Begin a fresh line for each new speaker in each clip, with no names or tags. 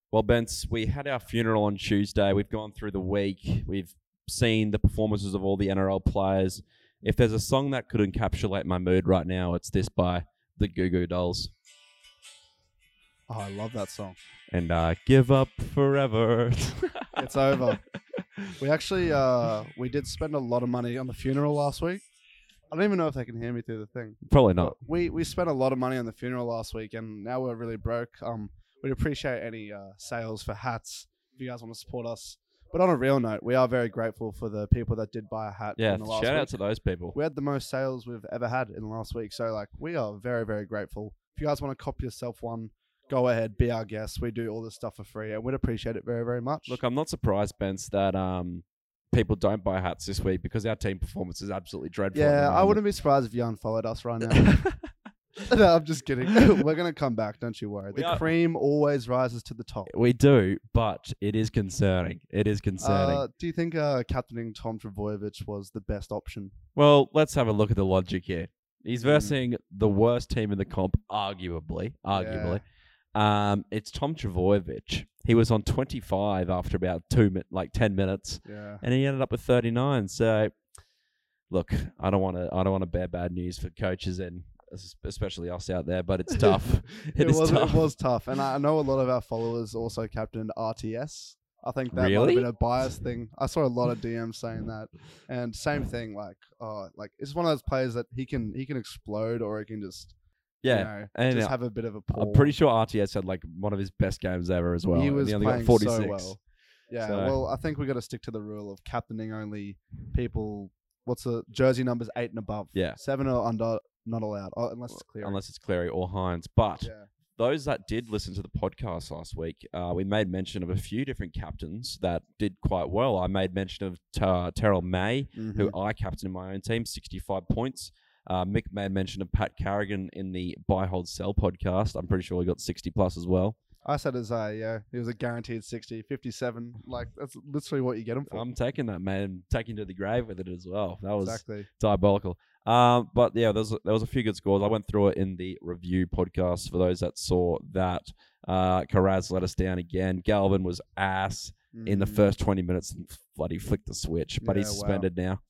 Well, Bence, we had our funeral on Tuesday. We've gone through the week. We've seen the performances of all the NRL players. If there's a song that could encapsulate my mood right now, it's this by the Goo Goo Dolls.
Oh, I love that song.
And give up forever.
It's over. We actually we did spend a lot of money on the funeral last week. I don't even know if they can hear me through the thing.
Probably not.
We spent a lot of money on the funeral last week, and now we're really broke. We'd appreciate any sales for hats if you guys want to support us. But on a real note, we are very grateful for the people that did buy a hat.
Yeah,
in the last
shout
week.
out to those people.
We had the most sales we've ever had in the last week, so like we are very, very grateful. If you guys want to copy yourself one, go ahead, be our guest. We do all this stuff for free, and we'd appreciate it very, very much.
Look, I'm not surprised, Bence, that people don't buy hats this week because our team performance is absolutely dreadful.
Yeah, I wouldn't be surprised if you unfollowed us right now. No, I'm just kidding. We're going to come back, don't you worry. The cream always rises to the top.
We do, but it is concerning. It is concerning.
Do you think captaining Tom Trbojevic was the best option?
Well, let's have a look at the logic here. He's versing the worst team in the comp, arguably. It's Tom Trbojevic. He was on 25 after about 10 minutes, and he ended up with 39. So, look, I don't want to bear bad news for coaches and especially us out there, but it's tough. It
was tough, and I know a lot of our followers also captained RTS. I think that might have been a bias thing. I saw a lot of DMs saying that, and same thing. Like it's one of those players that he can explode, or he can just and have a bit of a pull.
I'm pretty sure RTS had like one of his best games ever as well.
He was
only
playing
got 46.
so well. Yeah, so. Well, I think we got to stick to the rule of captaining only people. What's the jersey numbers 8 and above?
Yeah,
7 or under. Not allowed, unless it's Cleary.
Unless it's Cleary or Hines. But those that did listen to the podcast last week, we made mention of a few different captains that did quite well. I made mention of Terrell May, who I captained in my own team, 65 points. Mick made mention of Pat Carrigan in the Buy, Hold, Sell podcast. I'm pretty sure he got 60 plus as well.
I said he was a guaranteed 60, 57. Like, that's literally what you get him for.
I'm taking that, man. Taking to the grave with it as well. That was
exactly
diabolical. But yeah, there was a few good scores. I went through it in the review podcast for those that saw that. Karaz let us down again. Galvin was ass in the first 20 minutes and bloody flicked the switch, but he's suspended now.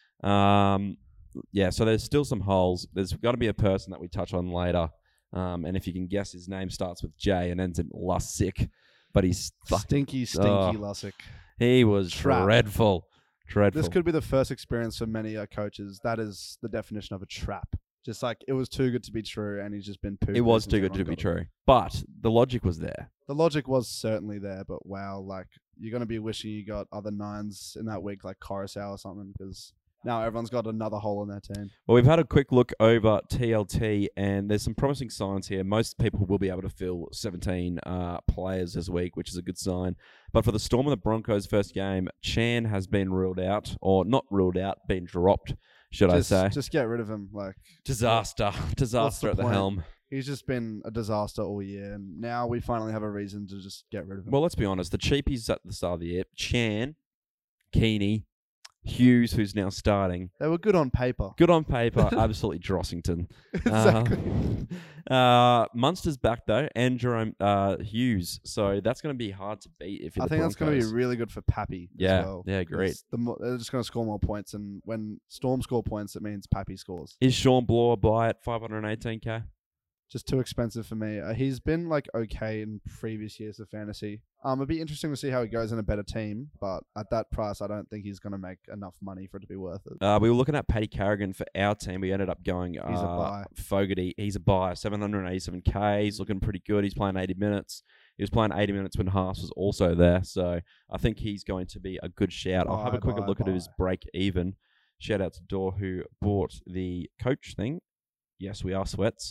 So there's still some holes. There's got to be a person that we touch on later. And if you can guess, his name starts with J and ends in Lussick, but he's
stinky Lussick.
He was dreadful.
This could be the first experience for many coaches. That is the definition of a trap. Just like it was too good to be true, and he's just been pooped.
It was too good to be true, but the logic was there.
The logic was certainly there, but wow, like you're gonna be wishing you got other 9s in that week, like Coruscant or something, because now everyone's got another hole in their team.
Well, we've had a quick look over TLT, and there's some promising signs here. Most people will be able to fill 17 players this week, which is a good sign. But for the Storm and the Broncos' first game, Chan has been ruled out, or not ruled out, been dropped, I say.
Just get rid of him. Like
Disaster at the helm.
He's just been a disaster all year, and now we finally have a reason to just get rid of him.
Well, let's be honest. The cheapies at the start of the year, Chan, Keeney, Hughes, who's now starting.
They were good on paper.
Absolutely Drossington.
Exactly.
Munster's back, though, and Jerome Hughes. So that's going to be hard to beat if you're
I think that's going to be really good for Pappy as well.
Yeah, great.
They're just going to score more points, and when Storm score points, it means Pappy scores.
Is Sean Bloor a buy at 518k?
Just too expensive for me. He's been like okay in previous years of fantasy. It'd be interesting to see how he goes in a better team, but at that price, I don't think he's going to make enough money for it to be worth it.
We were looking at Paddy Carrigan for our team. We ended up going
he's a buy.
Fogarty. He's a buy. 787k. He's looking pretty good. He's playing 80 minutes. He was playing 80 minutes when Haas was also there, so I think he's going to be a good shout. I'll have a quick look at his break even. Shout out to Dor who bought the coach thing. Yes, we are sweats.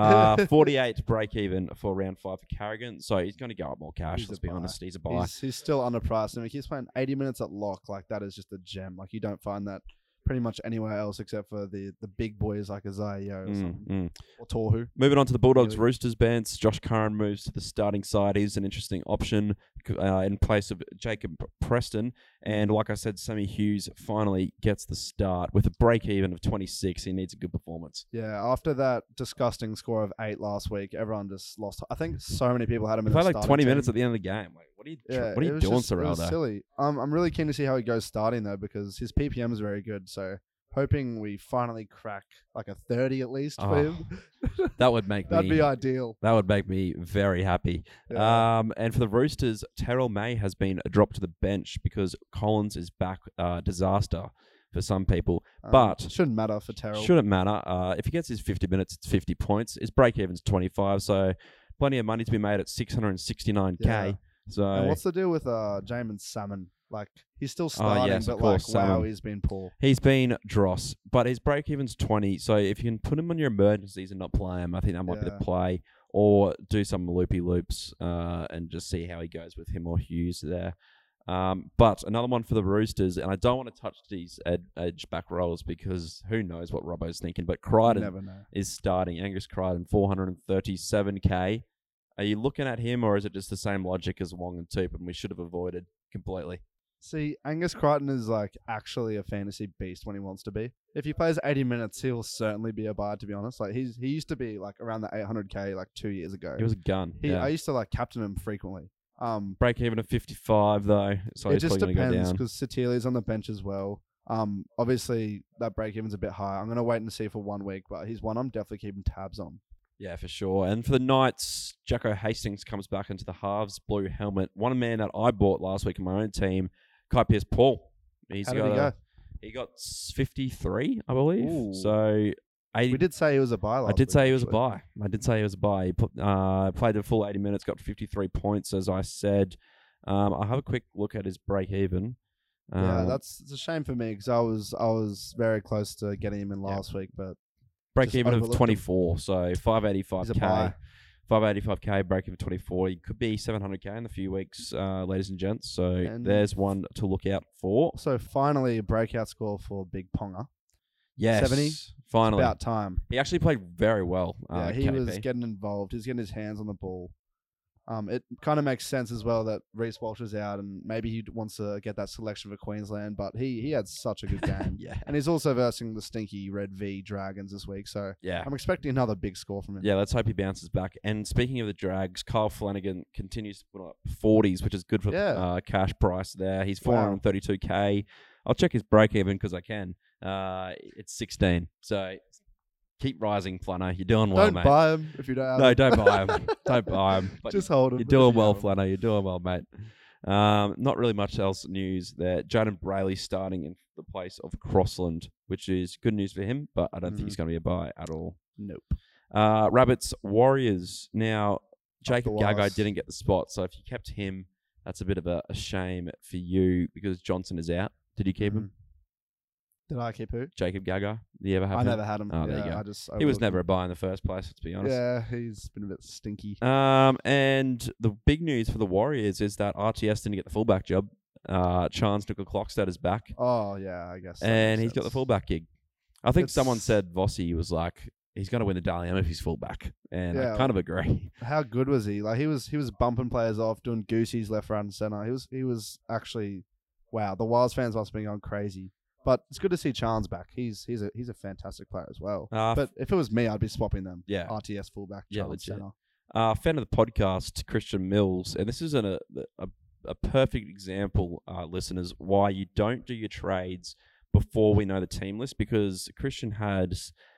48 break even for round 5 for Carrigan, so he's going to go up more cash. Let's be honest, he's a buy.
He's still underpriced, and he keeps playing 80 minutes at lock. Like that is just a gem. Like you don't find that pretty much anywhere else except for the big boys like Isaiah Yeo or something. Or Tohu.
Moving on to the Bulldogs Roosters bench, Josh Curran moves to the starting side. He's an interesting option in place of Jacob Preston. And like I said, Sammy Hughes finally gets the start. With a break-even of 26, he needs a good performance.
Yeah, after that disgusting score of 8 last week, everyone just lost. I think so many people had him in
the
starting
starting 20 minutes at the end of the game. Like, what are you doing, Ciraldo?
It was silly. I'm really keen to see how he goes starting, though, because his PPM is very good. So hoping we finally crack like a 30 at least for him.
That would make
That'd be ideal.
That would make me very happy. Yeah. And for the Roosters, Terrell May has been dropped to the bench because Collins is back. Disaster for some people. But
shouldn't matter for Terrell.
Shouldn't matter. If he gets his 50 minutes, it's 50 points. His break-even's 25, so plenty of money to be made at 669K. Yeah. So
and what's the deal with Jamin Salmon? Like, he's still starting, but like, wow, he's been poor.
He's been dross, but his break-even's 20, so if you can put him on your emergencies and not play him, I think that might be the play, or do some loopy-loops and just see how he goes with him or Hughes there. But another one for the Roosters, and I don't want to touch these edge back rolls because who knows what Robbo's thinking, but Crichton is starting. Angus Crichton, 437K. Are you looking at him, or is it just the same logic as Wong and Toop, and we should have avoided completely?
See, Angus Crichton is like actually a fantasy beast when he wants to be. If he plays 80 minutes, he'll certainly be a buy, to be honest. Like he used to be like around the 800K like 2 years ago.
He was a gun.
I used to like captain him frequently.
Break even at 55 though, so
it just depends because Satili's on the bench as well. Obviously that break even's a bit high. I'm gonna wait and see for 1 week, but he's one I'm definitely keeping tabs on.
Yeah, for sure. And for the Knights, Jacko Hastings comes back into the halves, blue helmet. One man that I bought last week in my own team, Kai Pearce-Paul.
How did he go?
He got 53, I believe.
Ooh.
So 80.
We did say he was a buy last week.
I did say he was a buy. He played the full 80 minutes, got 53 points, as I said. I'll have a quick look at his break even.
It's a shame for me because I was very close to getting him in last week, but
break even of 24, so 585K. 585K, break even 24. He could be 700K in a few weeks, ladies and gents. So there's one to look out for.
So finally, a breakout score for Big Ponga.
Yes,
70.
Finally.
It's about time.
He actually played very well.
He was getting involved. He was getting his hands on the ball. It kind of makes sense as well that Reece Walsh is out and maybe he wants to get that selection for Queensland, but he had such a good game.
Yeah.
And he's also versing the stinky Red V Dragons this week, so
yeah.
I'm expecting another big score from him.
Yeah, let's hope he bounces back. And speaking of the Drags, Kyle Flanagan continues to put up 40s, which is good for cash price there. He's 432K. I'll check his break even because I can. It's 16, so keep rising, Flano. You're doing well, mate.
Don't buy him if you don't have
him. No, don't buy him. Don't buy him.
But just hold him.
You're doing well, Flano. You're doing well, mate. Not really much else news there. Jaden Brayley starting in the place of Crossland, which is good news for him, but I don't think he's going to be a buy at all.
Nope.
Rabbits, Warriors. Now, Jacob Gagai didn't get the spot, so if you kept him, that's a bit of a shame for you because Johnson is out. Did you keep him?
Did I keep who?
Jacob Gagai. Did you ever have him?
I never had him.
Oh, there you go. He was never a buy in the first place, let's be honest.
Yeah, he's been a bit stinky.
And the big news for the Warriors is that RTS didn't get the fullback job. Chance Nickel-Clockstad is back.
Oh, yeah, I guess.
And he's got the fullback gig. I think someone said Vossi was like, he's going to win the Dally M if he's fullback. And I kind of agree.
How good was he? Like he was bumping players off, doing goosies left, right, and center. He was actually, wow, the Wilds fans must have been going crazy. But it's good to see Chance back. He's a fantastic player as well. But if it was me, I'd be swapping them.
Yeah.
RTS fullback, Chance center.
Fan of the podcast, Christian Mills, and this is a perfect example, listeners, why you don't do your trades before we know the team list, because Christian had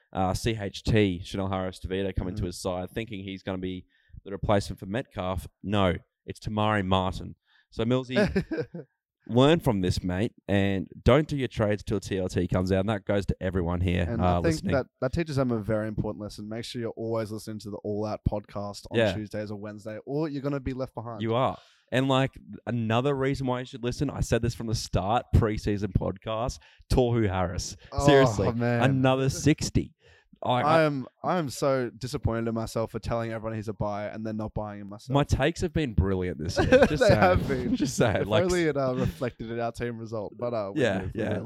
CHT, Chanel Harris-Tavita, come into his side, thinking he's going to be the replacement for Metcalf. No, it's Tamari Martin. So Millsy, learn from this, mate, and don't do your trades till TLT comes out. And that goes to everyone here.
And I think that teaches them a very important lesson. Make sure you're always listening to the All Out podcast on Tuesdays or Wednesday, or you're going to be left behind.
You are. And like another reason why you should listen, I said this from the start, preseason podcast, Tohu Harris. Seriously, another 60.
I am so disappointed in myself for telling everyone he's a buy and then not buying him myself.
My takes have been brilliant this year. Just
they have been.
Just saying.
If only it reflected in our team result. But
Like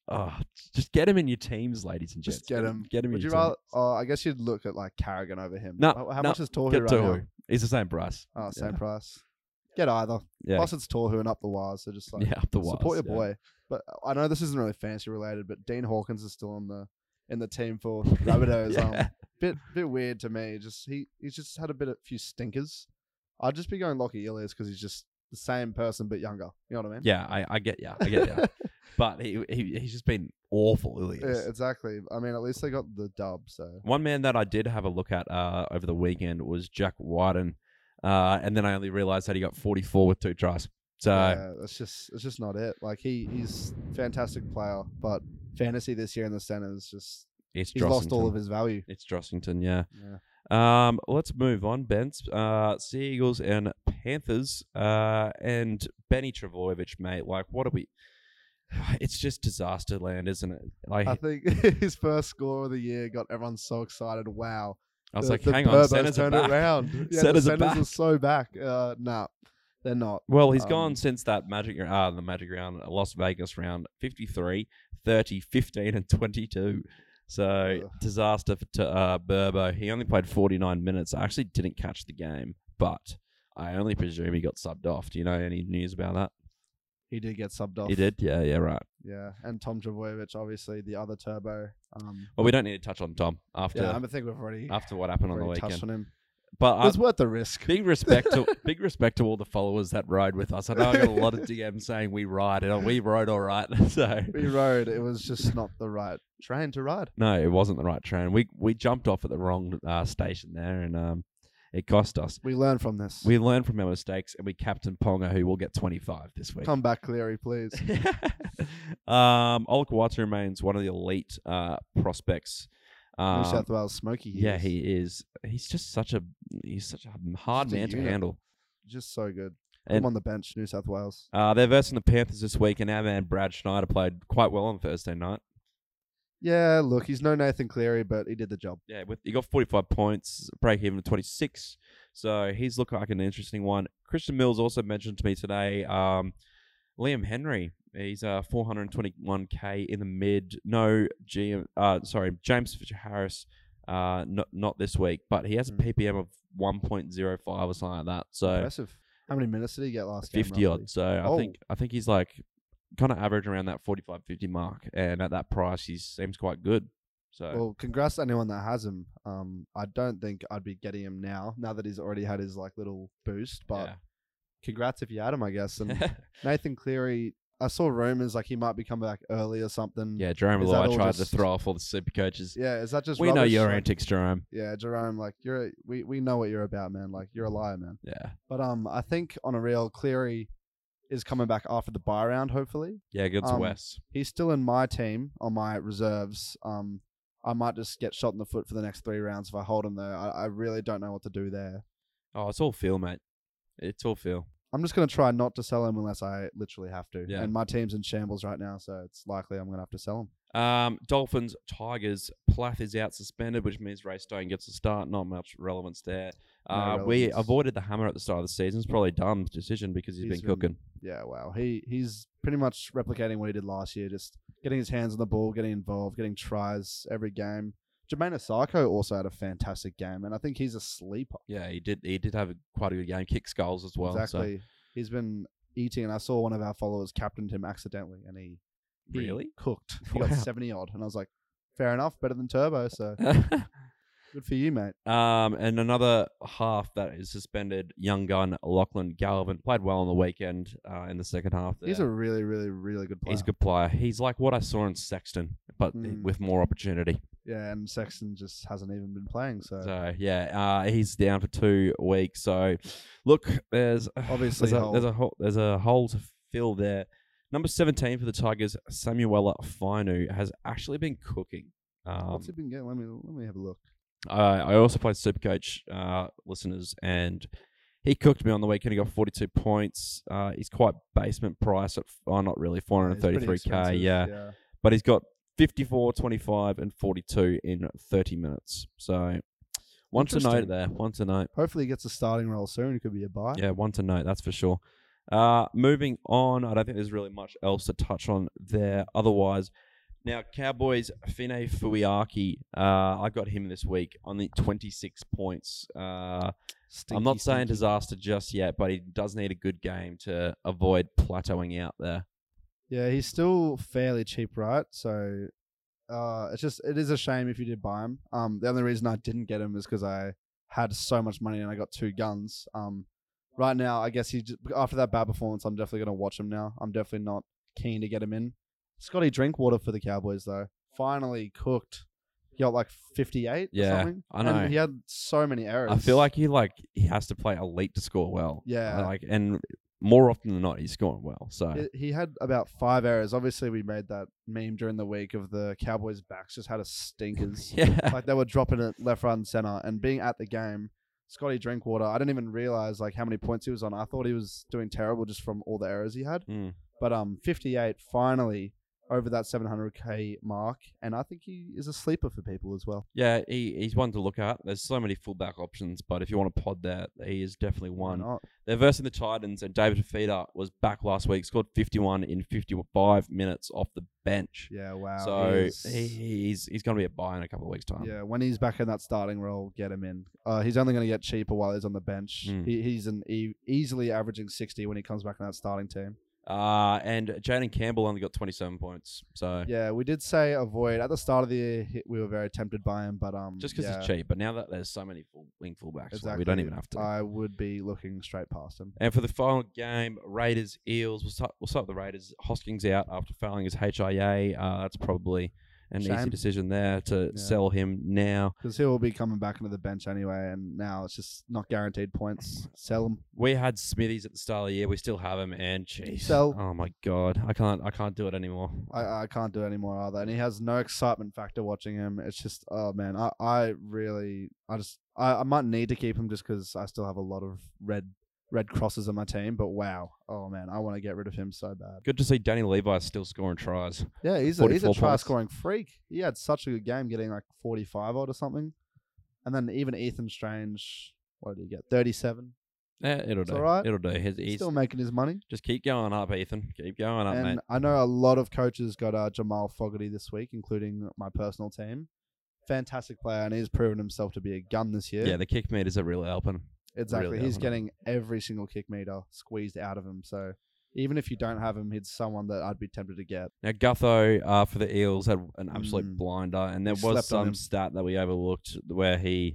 just get him in your teams, ladies and gents.
Just get him.
Get him.
Would
in
you
your
rather?
teams.
I guess you'd look at like Carrigan over him.
No,
how much is Torhu
Get
right
Tohu.
now?
He's the same price.
Oh, same price. Get either.
Yeah.
Plus, it's Torhu and up the wires, so just like
Up the wires.
support your boy. But I know this isn't really fantasy related, but Dean Hawkins is still in the team for Rabbitohs. Bit weird to me. He's just had a few stinkers. I'd just be going Lockie Ilias because he's just the same person but younger. You know what I mean?
Yeah, I get you. But he's just been awful, Ilias.
Yeah, exactly. I mean, at least they got the dub. So
one man that I did have a look at over the weekend was Jack Wyden, and then I only realised that he got 44 with 2 tries. So
yeah, it's just not it. Like he's a fantastic player, but fantasy this year in the centre is just he's lost all of his value.
It's Drossington, yeah. Let's move on, Bens. Sea Eagles and Panthers, and Benny Travojevic, mate. Like, what are we? It's just disaster land, isn't it? Like,
I think his first score of the year got everyone so excited. Wow.
I was like, hang on, centers
turned
are back.
It around. Yeah,
centers
the centers are so back. Nah, they're not.
Well, he's gone since that the Magic round, Las Vegas round, 53, 30, 15, and 22. So, disaster for Burbo. He only played 49 minutes. I actually didn't catch the game, but I only presume he got subbed off. Do you know any news about that?
He did get subbed off.
He did? Yeah, right.
Yeah, and Tom Travojevic, obviously, the other turbo.
Well, we don't need to touch on Tom after.
Yeah, I think we've already
after what happened on the weekend.
Touched on him.
But
it's worth the risk.
Big respect to all the followers that ride with us. I know I got a lot of DMs saying we ride, and we rode all right. So
we rode. It was just not the right train to ride.
No, it wasn't the right train. We jumped off at the wrong station there, and it cost us.
We learned from this.
We learned from our mistakes, and we captained Ponga, who will get 25 this week.
Come back, Cleary, please.
Olakau'atu remains one of the elite prospects.
New South Wales Smoky.
He is. He's such a hard man to handle.
Just so good.
And
I'm on the bench, New South Wales.
They're versing the Panthers this week, and our man Brad Schneider played quite well on Thursday night.
Yeah, look, he's no Nathan Cleary, but he did the job.
Yeah, he got 45 points, break even to 26. So he's looking like an interesting one. Christian Mills also mentioned to me today, Liam Henry. He's 421k in the mid. No, James Fisher-Harris, not this week, but he has a PPM of 1.05 or something like that. So
impressive. How many minutes did he get last game?
50 odd. So I think he's like kind of average around that 45-50 mark, and at that price, he seems quite good. So
well, congrats to anyone that has him. I don't think I'd be getting him now that he's already had his like little boost, but congrats if you had him, I guess. And Nathan Cleary, I saw rumors like he might be coming back early or something.
Yeah, Jerome Malloy tried to throw off all the super coaches.
Yeah, is that just
we
rubbish?
know your antics, Jerome.
Yeah, Jerome, like we know what you're about, man. Like you're a liar, man.
Yeah.
But I think on a real, Cleary is coming back after the bye round, hopefully.
Yeah, good to West.
He's still in my team on my reserves. I might just get shot in the foot for the next 3 rounds if I hold him there. I really don't know what to do there.
Oh, it's all feel, mate. It's all feel.
I'm just going to try not to sell him unless I literally have to.
Yeah.
And my team's in shambles right now, so it's likely I'm going to have to sell him.
Dolphins, Tigers, Plath is out suspended, which means Ray Stone gets a start. Not much relevance there. We avoided the hammer at the start of the season. It's probably a dumb decision because he's been cooking.
Yeah, wow. He's pretty much replicating what he did last year, just getting his hands on the ball, getting involved, getting tries every game. Jermaine Osako also had a fantastic game, and I think he's a sleeper.
Yeah, he did have quite a good game. Kick skulls as well.
Exactly. So. He's been eating, and I saw one of our followers captained him accidentally, and he
really
cooked. He got 70 odd, and I was like, fair enough, better than Turbo, so good for you, mate.
And another half that is suspended, young gun Lachlan Galvin played well on the weekend in the second half. There.
He's a really, really, really good player.
He's a good player. He's like what I saw in Sexton, but with more opportunity.
Yeah, and Sexton just hasn't even been playing. So
yeah, he's down for 2 weeks. So look, there's
obviously
there's a hole to fill there. Number 17 for the Tigers, Samuela Fainu, has actually been cooking.
What's he been getting? Let me have a look.
I also played Supercoach listeners, and he cooked me on the weekend. He got 42 points. He's quite basement price at not really 433k. Yeah, but he's got 54, 25, and 42 in 30 minutes. So one to note there. One to note.
Hopefully he gets a starting role soon. It could be a buy.
Yeah, one to note. That's for sure. Moving on, I don't think there's really much else to touch on there. Otherwise, Now, Cowboys, Fine Fuiaki, I got him this week on the 26 points. I'm not saying disaster just yet, but he does need a good game to avoid plateauing out there.
Yeah, he's still fairly cheap, right? So it is a shame if you did buy him. The only reason I didn't get him is because I had so much money and I got 2 guns. Right now, I guess after that bad performance, I'm definitely going to watch him now. I'm definitely not keen to get him in. Scotty Drinkwater for the Cowboys, though. Finally cooked. He got like 58 or something.
I know.
And he had so many errors.
I feel like he has to play elite to score well.
Yeah.
And more often than not, he's scoring well. So
he had about 5 errors. Obviously, we made that meme during the week of the Cowboys' backs just had a stinkers.
Yeah.
Like they were dropping it left, right, and center. And being at the game, Scotty Drinkwater, I didn't even realize like how many points he was on. I thought he was doing terrible just from all the errors he had. But 58 finally over that 700k mark, and I think he is a sleeper for people as well.
Yeah, he's one to look at. There's so many fullback options, but if you want to pod that, he is definitely one. They're versing the Titans, and David Fifita was back last week, scored 51 in 55 minutes off the bench.
Yeah, wow.
So he's going to be a buy in a couple of weeks' time.
Yeah, when he's back in that starting role, get him in. He's only going to get cheaper while he's on the bench. He's easily averaging 60 when he comes back in that starting team.
And Jaden Campbell only got 27 points. So
yeah, we did say avoid at the start of the year. We were very tempted by him, but
just because he's cheap. But now that there's so many wing fullbacks,
exactly.
we don't even have to.
I would be looking straight past him.
And for the final game, Raiders Eels. We'll start with the Raiders. Hoskins out after failing his HIA. That's probably an easy decision there to sell him now.
Because he will be coming back into the bench anyway, and now it's just not guaranteed points. Sell him.
We had Smithies at the start of the year. We still have him, and jeez.
Sell.
Oh my God. I can't do it anymore.
I can't do it anymore either. And he has no excitement factor watching him. It's just, oh man, I might need to keep him just because I still have a lot of red crosses on my team, but wow. Oh man, I want to get rid of him so bad.
Good to see Danny Levi still scoring tries.
Yeah, he's a try scoring freak. He had such a good game getting like 45 odd or something. And then even Ethan Strange, what did he get? 37.
Yeah, it'll do.
All right.
It'll do. He's
still making his money.
Just keep going up, Ethan. Keep going up, mate.
I know a lot of coaches got Jamal Fogarty this week, including my personal team. Fantastic player, and he's proven himself to be a gun this year.
Yeah, the kick meters are really helping.
Exactly. He's getting every single kick meter squeezed out of him. So even if you don't have him, he's someone that I'd be tempted to get.
Now, Gutho for the Eels had an absolute blinder, and there was some stat that we overlooked where he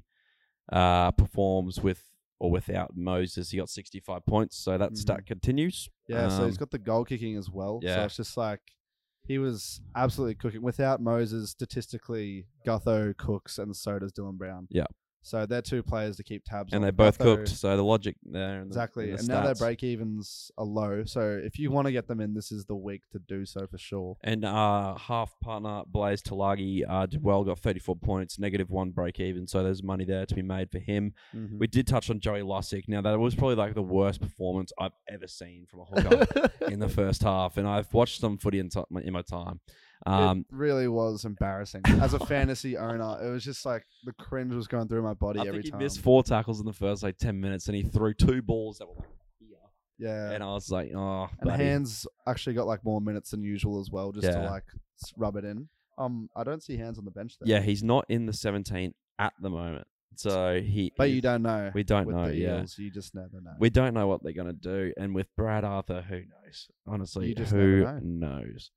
performs with or without Moses. He got 65 points, so that stat continues.
Yeah, so he's got the goal kicking as well. Yeah. So it's just like he was absolutely cooking. Without Moses, statistically, Gutho cooks, and so does Dylan Brown.
Yeah.
So they're 2 players to keep tabs on.
And they both cooked, so the logic there.
Exactly.
And
now their break-evens are low. So if you want to get them in, this is the week to do so for sure.
And half partner Blaze Talagi did well, got 34 points, -1 break-even. So there's money there to be made for him. Mm-hmm. We did touch on Joey Lussick. Now, that was probably like the worst performance I've ever seen from a Hawkeye in the first half. And I've watched some footy in my time.
It really was embarrassing. As a fantasy owner, it was just like the cringe was going through my body every time.
He missed 4 tackles in the first 10 minutes, and he threw 2 balls that were here.
Yeah.
And I was like, oh,
and buddy. Hands actually got more minutes than usual as well, just to rub it in. I don't see Hands on the bench there.
Yeah, he's not in the 17 at the moment. So
But you don't know.
We don't know,
Eagles, you just never know.
We don't know what they're going to do. And with Brad Arthur, who knows? Honestly, who knows?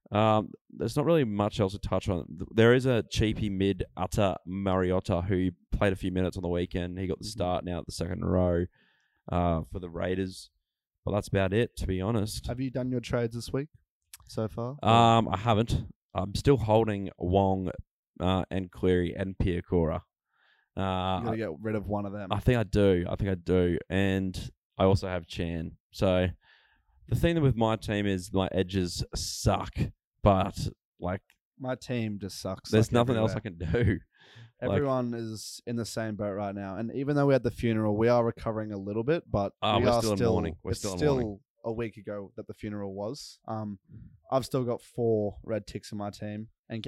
There's not really much else to touch on. There is a cheapy mid, Utter Mariota, who played a few minutes on the weekend. He got the start now at the second row for the Raiders. But that's about it, to be honest.
Have you done your trades this week so far?
I haven't. I'm still holding Wong and Cleary and Piakura.
You got to get rid of one of them.
I think I do. And I also have Chan. So the thing with my team is my edges suck. But
my team just sucks.
There's nothing else I can do.
Everyone is in the same boat right now, and even though we had the funeral, we are recovering a little bit. But
we're still in mourning.
It's still a week ago that the funeral was. I've still got 4 red ticks in my team, and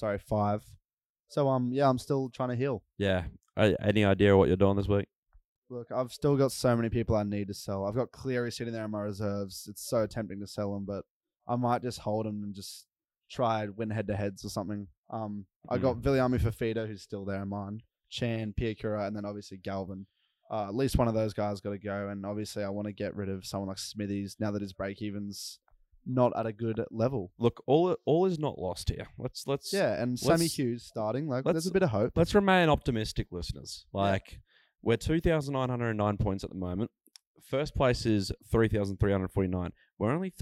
5. So I'm still trying to heal.
Yeah. Any idea what you're doing this week?
Look, I've still got so many people I need to sell. I've got Cleary sitting there in my reserves. It's so tempting to sell him, but I might just hold him and just try win head-to-heads or something. I got Viliami Fafita, who's still there in mind, Chan, Piakura, and then obviously Galvin. At least one of those guys got to go, and obviously I want to get rid of someone like Smithies now that his break-even's not at a good level.
Look, all is not lost here. Let's
and Sammy Hughes starting. There's a bit of hope.
Let's remain optimistic, listeners. We're 2,909 points at the moment. First place is 3,349. We're only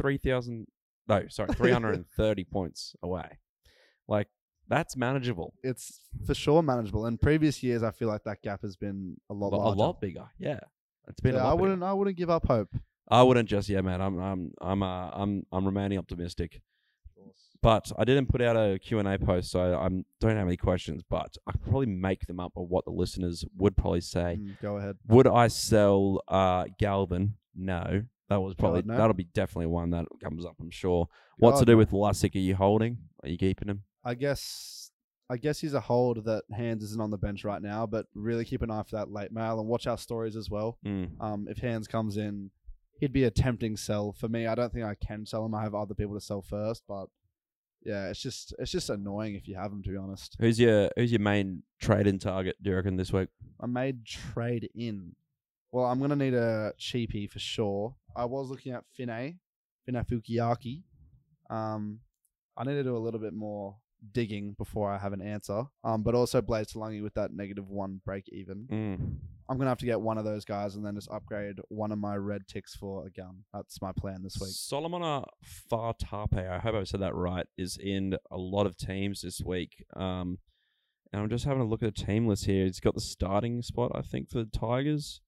330 points away. That's manageable.
It's for sure manageable. In previous years, I feel like that gap has been a lot larger.
A lot bigger. Yeah, it's been. I
wouldn't give up hope.
I wouldn't just yet, man. I'm remaining optimistic. But I didn't put out a Q&A post, so I don't have any questions. But I could probably make them up of what the listeners would probably say.
Go ahead.
Would I sell Galvin? No. That'll be definitely one that comes up, I'm sure. What to do with Lussick? Are you holding? Are you keeping him?
I guess he's a hold that Hands isn't on the bench right now, but really keep an eye for that late mail and watch our stories as well. If Hands comes in, he'd be a tempting sell for me. I don't think I can sell him. I have other people to sell first, but yeah, it's just annoying if you have him, to be honest.
Who's your main trade-in target, do you reckon, this week?
I made trade-in. Well, I'm going to need a cheapie for sure. I was looking at Finna Fukiaki. I need to do a little bit more digging before I have an answer. But also Blaze Talangi with that -1 break even. I'm going to have to get one of those guys and then just upgrade one of my red ticks for a gun. That's my plan this week.
Solomon Fartape, I hope I said that right, is in a lot of teams this week. And I'm just having a look at the team list here. He's got the starting spot, I think, for the Tigers.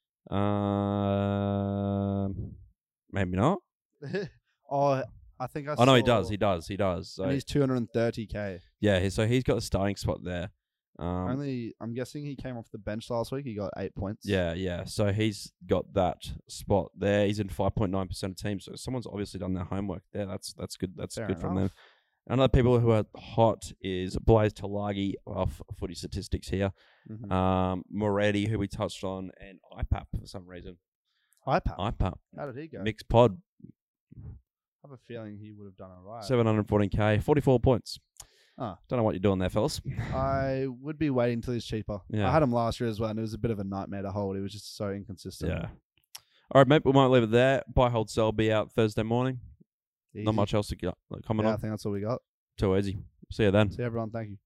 Maybe not.
I think I saw...
Oh, no, he does. So,
and he's 230k.
Yeah, so he's got the starting spot there.
I'm guessing he came off the bench last week. He got 8 points.
Yeah. So he's got that spot there. He's in 5.9% of teams. So someone's obviously done their homework there. That's good. That's
Fair
good from
enough.
them. Another people who are hot is Blaze Talagi off footy statistics here. Moretti, who we touched on, and IPAP for some reason. IPAP.
How did he go?
Mixed pod.
I have a feeling he would have done all right.
714k, 44 points.
Don't
know what you're doing there, fellas.
I would be waiting till he's cheaper.
Yeah.
I had him last year as well, and it was a bit of a nightmare to hold. He was just so inconsistent.
Yeah. All right, mate, we might leave it there. Buy, hold, sell, be out Thursday morning.
Easy.
Not much else to comment on.
I think that's all we got.
Too easy. See you then.
See you, everyone. Thank you.